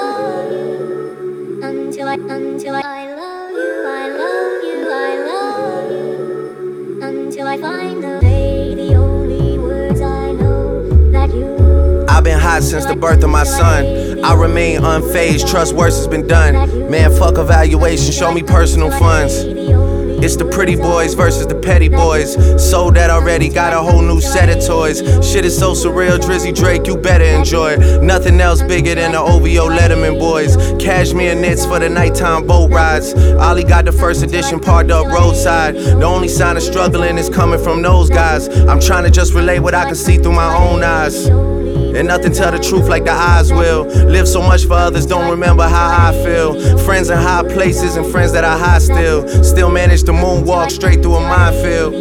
love you. Until I love you, I love you, I love you. Until I find the only words I know that you. I've been hot since the birth of my son. I remain unfazed, trust worse has been done. Man, fuck evaluation, show me personal funds. It's the pretty boys versus the petty boys. Sold that already, got a whole new set of toys. Shit is so surreal, Drizzy Drake, you better enjoy it. Nothing else bigger than the OVO Letterman boys. Cashmere knits for the nighttime boat rides. Ollie got the first edition parked up roadside. The only sign of struggling is coming from those guys. I'm trying to just relay what I can see through my own eyes. And nothing tell the truth like the eyes will. Live so much for others, don't remember how I feel. Friends in high places and friends that are high still. Still manage to moonwalk straight through a minefield.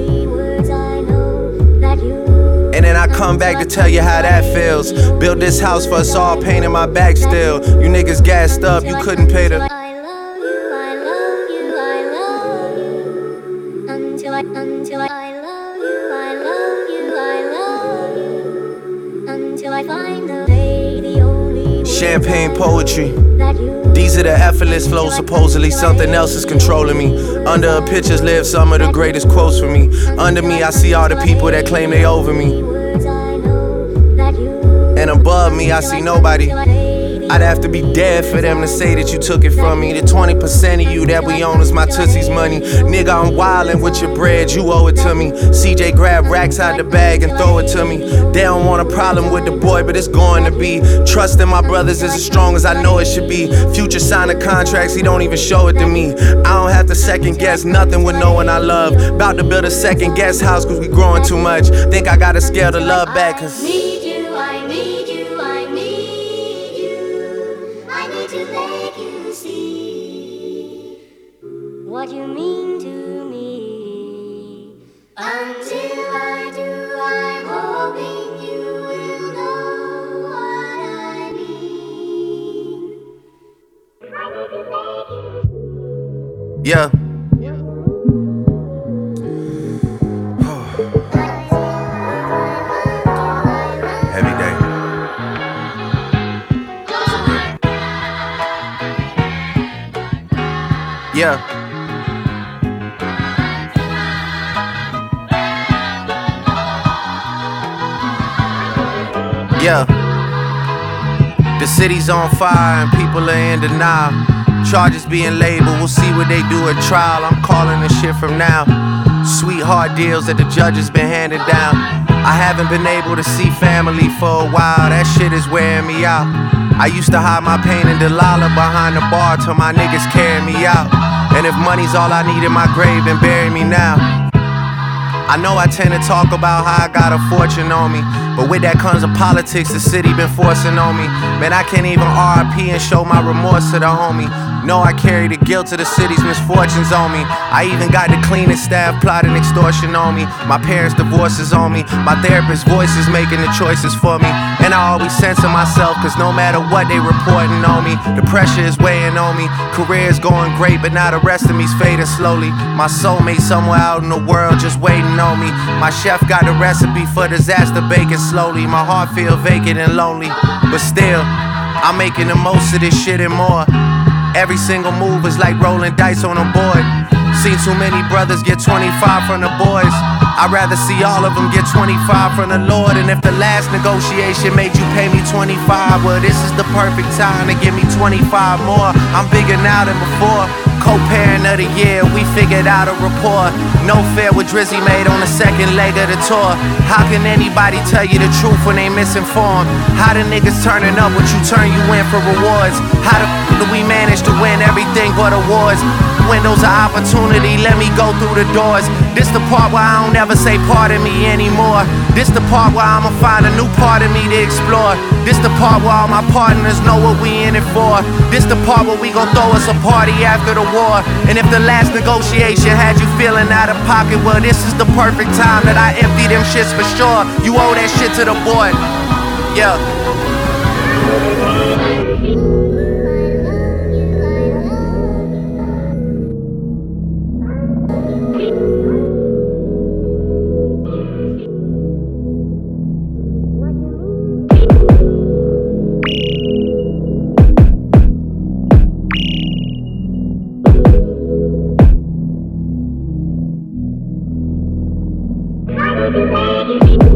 And then I come back to tell you how that feels. Built this house for us all, pain in my back still. You niggas gassed up, you couldn't pay the. I love you, I love you, I love you. Until I love you, I love you, I love you. Until I find the only Champagne poetry. that you. These are the effortless flows, supposedly something else is controlling me. Under a pictures live some of the greatest quotes for me. Under me I see all the people that claim they over me. Words I know that you. And above me I see nobody. I'd have to be dead for them to say that you took it from me. The 20% of you that we own is my Tootsie's money. Nigga, I'm wildin' with your bread, you owe it to me. CJ grab racks out the bag and throw it to me. They don't want a problem with the boy, but it's going to be. Trust in my brothers is as strong as I know it should be. Future signing contracts, he don't even show it to me. I don't have to second guess nothing with no one I love. About to build a second guest house cause we growing too much. Think I gotta scale the love back cause I need you, I need you, I need you. I need to make you see what you mean to me. Until I do, I'm hoping you will know what I mean. I need to make you. yeah. Heavy day. Yeah. Yeah. The city's on fire and people are in denial. Charges being labeled, we'll see what they do at trial. I'm calling this shit from now. Sweetheart deals that the judges been handing down. I haven't been able to see family for a while, that shit is wearing me out. I used to hide my pain in Delilah behind the bar till my niggas carry me out. And if money's all I need in my grave, then bury me now. I know I tend to talk about how I got a fortune on me, but with that comes the politics the city been forcing on me. Man, I can't even RIP and show my remorse to the homie. No, I carry the guilt of the city's misfortunes on me. I even got the cleanest staff plotting extortion on me. My parents' divorces on me. My therapist's voice is making the choices for me. And I always censor myself, cause no matter what they reporting on me, the pressure is weighing on me. Career is going great, but now the rest of me's fading slowly. My soulmate somewhere out in the world just waiting on me. My chef got a recipe for disaster baking slowly. My heart feel vacant and lonely, but still, I'm making the most of this shit and more. Every single move is like rolling dice on a board. Seen too many brothers get 25 from the boys. I'd rather see all of them get 25 from the Lord. And if the last negotiation made you pay me 25, well, this is the perfect time to give me 25 more. I'm bigger now than before. Co-parent of the year, we figured out a rapport. No fair with Drizzy made on the second leg of the tour. How can anybody tell you the truth when they misinformed? How the niggas turning up what you turn you in for rewards? How the do we manage to win everything but awards? Windows of opportunity, let me go through the doors. This the part where I don't ever say pardon me anymore. This the part where I'ma find a new part of me to explore. This the part where all my partners know what we in it for. This the part where we gon' throw us a party after the war. And if the last negotiation had you feeling out of pocket, well, this is the perfect time that I empty them shits for sure. You owe that shit to the boy. Yeah. to make you feel.